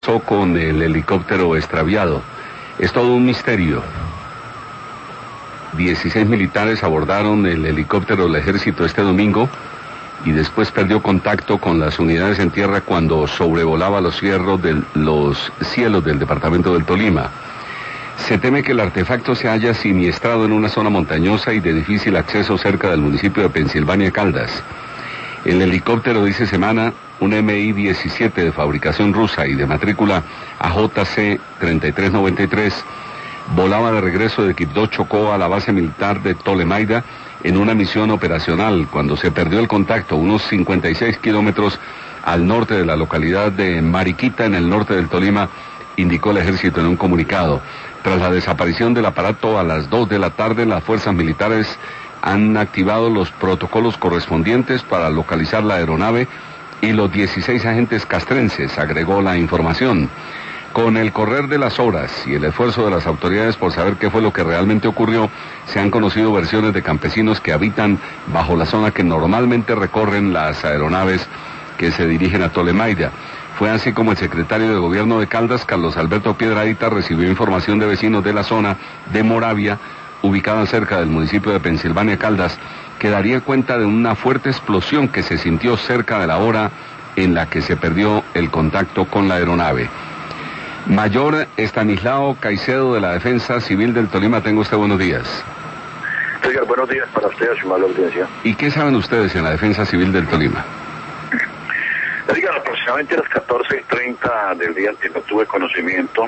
Con el helicóptero extraviado. Es todo un misterio. 16 militares abordaron el helicóptero del ejército este domingo y después perdió contacto con las unidades en tierra cuando sobrevolaba los cielos del departamento del Tolima. Se teme que el artefacto se haya siniestrado en una zona montañosa y de difícil acceso cerca del municipio de Pensilvania, Caldas. El helicóptero, dice Semana, un Mi-17 de fabricación rusa y de matrícula AJC 3393, volaba de regreso de Quibdó, Chocó, a la base militar de Tolemaida en una misión operacional cuando se perdió el contacto unos 56 kilómetros al norte de la localidad de Mariquita, en el norte del Tolima, indicó el ejército en un comunicado. Tras la desaparición del aparato a las 2 de la tarde, las fuerzas militares han activado los protocolos correspondientes para localizar la aeronave y los 16 agentes castrenses, agregó la información. Con el correr de las horas y el esfuerzo de las autoridades por saber qué fue lo que realmente ocurrió, se han conocido versiones de campesinos que habitan bajo la zona que normalmente recorren las aeronaves que se dirigen a Tolemaida. Fue así como el secretario de Gobierno de Caldas, Carlos Alberto Piedradita, recibió información de vecinos de la zona de Moravia, ubicada cerca del municipio de Pensilvania, Caldas, que daría cuenta de una fuerte explosión que se sintió cerca de la hora en la que se perdió el contacto con la aeronave. Mayor Estanislao Caicedo, de la Defensa Civil del Tolima, tengo usted buenos días. Señor, buenos días para usted y a su amable audiencia. ¿Y qué saben ustedes en la Defensa Civil del Tolima? Aproximadamente a las 14:30 del día anterior tuve conocimiento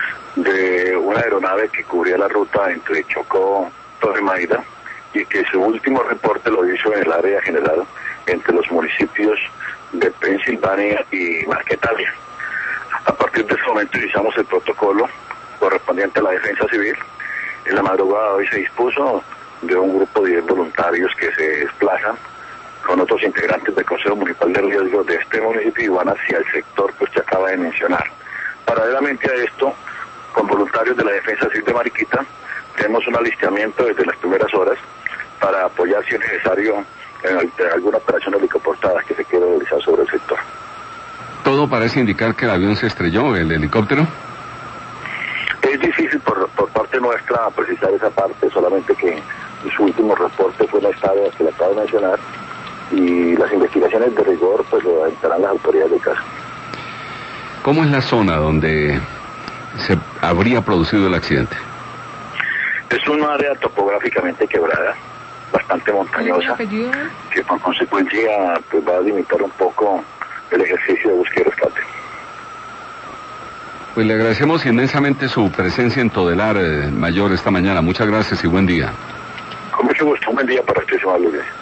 de una aeronave que cubría la ruta entre Chocó y Tolemaida y que su último reporte lo hizo en el área general entre los municipios de Pensilvania y Marquetalia. A partir de ese momento iniciamos el protocolo correspondiente a la Defensa Civil. En la madrugada de hoy se dispuso de un grupo de 10 voluntarios que se desplazan con otros integrantes del Consejo Municipal de Riesgo de este municipio y van hacia el sector que usted acaba de mencionar. Paralelamente a esto, con voluntarios de la Defensa Civil de Mariquita, tenemos un alistamiento desde las primeras horas para apoyar, si es necesario, en alguna operación helicoportada que se quiera realizar sobre el sector. Todo parece indicar que el avión se estrelló, el helicóptero. Es difícil por parte nuestra precisar esa parte, solamente que su último reporte fue en esta área que le acabo de mencionar y las investigaciones de rigor pues lo aventarán las autoridades del caso. ¿Cómo es la zona donde se habría producido el accidente? Es una área topográficamente quebrada, bastante montañosa, que por consecuencia pues va a limitar un poco el ejercicio de búsqueda y rescate. Pues le agradecemos inmensamente su presencia en Todelar, Mayor, esta mañana. Muchas gracias y buen día. Con mucho gusto, un buen día para usted, señor Luis.